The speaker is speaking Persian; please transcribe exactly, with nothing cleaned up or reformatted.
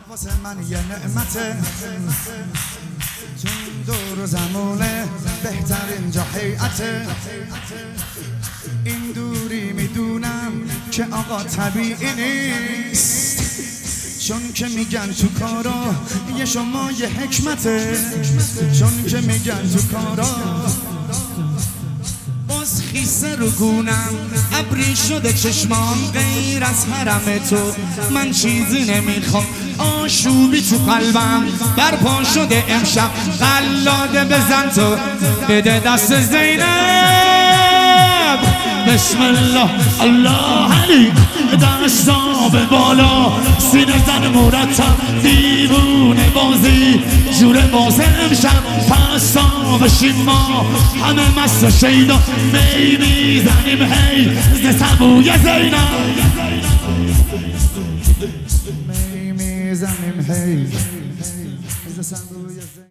واسه من یه نعمته چون دور و زمونه بهترین جا حیعته این دوری میدونم که آقا طبیعی نیست چون که میگن تو کارا یه شما یه حکمته چون که میگن تو کارا باز خیسه رو گونم ابری شده چشمام غیر از حرم تو من چیزی نمیخوام آشوبی تو قلبم برپا شده امشب قلاده بزن تو بده دست زینب بسم الله الله علی دستا به بالا سینه زن مرتب دیوونه بازی جوره باز امشب پسا بشیم ما همه مست شیدا می میزنیم هی ز سبوی زینب می میزنیم هی ز سبوی زینب